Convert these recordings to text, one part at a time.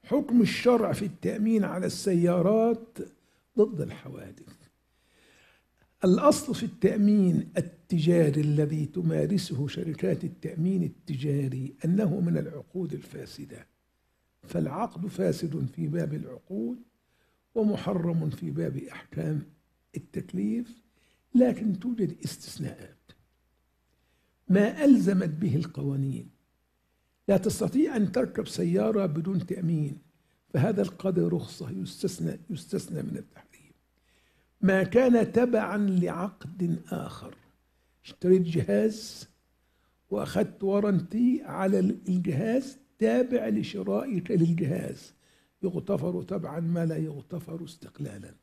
حكم الشرع في التأمين على السيارات ضد الحوادث. الأصل في التأمين التجاري الذي تمارسه شركات التأمين التجاري أنه من العقود الفاسدة، فالعقد فاسد في باب العقود ومحرم في باب أحكام التكليف، لكن توجد استثناءات ما ألزمت به القوانين. لا تستطيع أن تركب سيارة بدون تأمين، فهذا القدر رخصة يستثنى من التحريم. ما كان تبعا لعقد آخر، اشتريت جهاز وأخذت ورنتي على الجهاز تابع لشرائك للجهاز، يغتفر تبعا ما لا يغتفر استقلالا.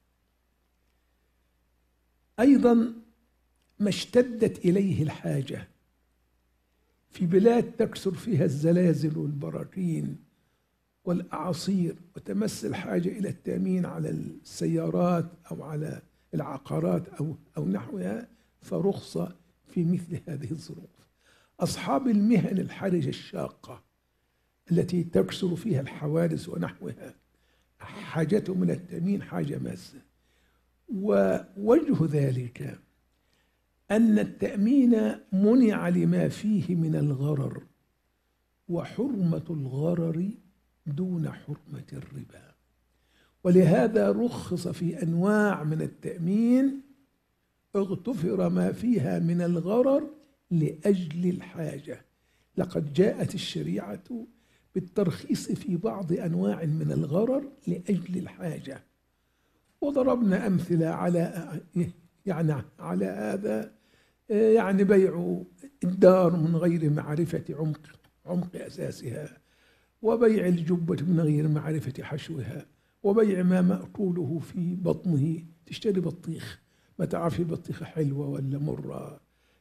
أيضا ما اشتدت إليه الحاجة في بلاد تكثر فيها الزلازل والبراكين والأعاصير وتمس الحاجة إلى التأمين على السيارات أو على العقارات أو نحوها، فرخصة في مثل هذه الظروف. أصحاب المهن الحرجة الشاقة التي تكثر فيها الحوادث ونحوها حاجتهم من التأمين حاجة ماسة. ووجه ذلك أن التأمين منع لما فيه من الغرر، وحرمة الغرر دون حرمة الربا، ولهذا رخص في أنواع من التأمين اغتفر ما فيها من الغرر لأجل الحاجة. لقد جاءت الشريعة بالترخيص في بعض أنواع من الغرر لأجل الحاجة، وضربنا أمثلة على هذا، يعني بيع الدار من غير معرفة عمق أساسها، وبيع الجبة من غير معرفة حشوها، وبيع ما مأكوله في بطنه. تشتري بطيخ ما تعرف البطيخة حلوة ولا مرة،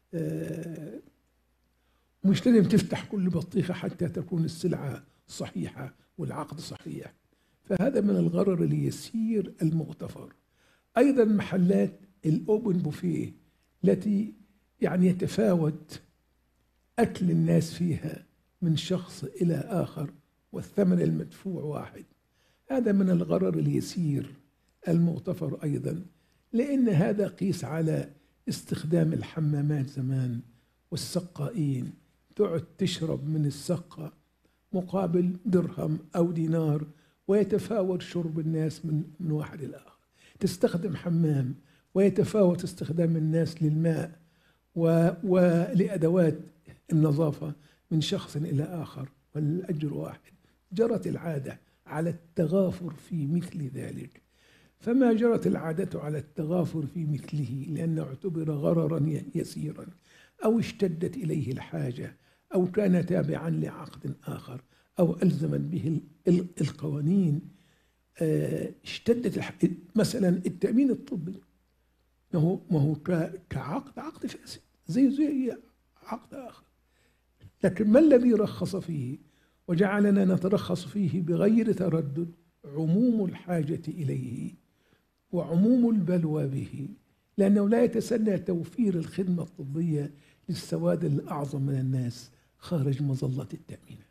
مش لازم تفتح كل بطيخة حتى تكون السلعة صحيحة والعقد صحيح، فهذا من الغرر اليسير المغتفر. أيضا محلات الأوبن بوفيه التي يعني يتفاوت أكل الناس فيها من شخص إلى آخر والثمن المدفوع واحد، هذا من الغرر اليسير المغتفر أيضا، لأن هذا قيس على استخدام الحمامات زمان والسقائين، تقعد تشرب من السقة مقابل درهم أو دينار، ويتفاوت شرب الناس من واحد لآخر. تستخدم حمام ويتفاوت استخدام الناس للماء ولأدوات النظافة من شخص إلى آخر، والأجر واحد. جرت العادة على التغافر في مثل ذلك، فما جرت العادة على التغافر في مثله لأنه اعتبر غررا يسيرا، أو اشتدت إليه الحاجة، أو كان تابعا لعقد آخر، أو ألزمت به القوانين. اشتدت مثلا التأمين الطبي، ما هو عقد فاسد زي عقد آخر، لكن ما الذي رخص فيه وجعلنا نترخص فيه بغير تردد؟ عموم الحاجة إليه وعموم البلوى به، لأنه لا يتسنى توفير الخدمة الطبية للسواد الأعظم من الناس خارج مظلة التأمين.